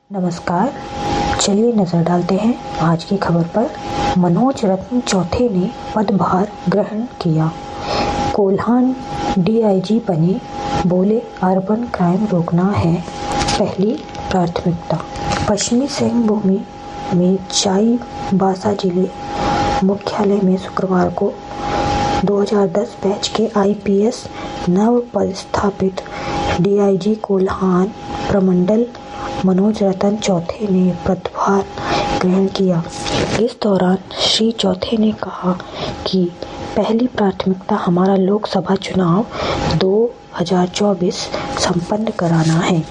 नमस्कार, चलिए नजर डालते हैं आज की खबर पर। मनोज रत्न चौथे ने पदभार ग्रहण किया, कोल्हान डीआईजी बने, बोले अर्बन क्राइम रोकना है पहली प्राथमिकता। पश्चिमी सिंहभूम में चाईबासा जिले मुख्यालय में शुक्रवार को 2010 बैच के आईपीएस नव पदस्थापित डीआईजी कोल्हान प्रमंडल मनोज रत्न चौथे ने पदभार ग्रहण किया। इस दौरान श्री चौथे ने कहा कि पहली प्राथमिकता हमारा लोकसभा चुनाव 2024 संपन्न कराना है।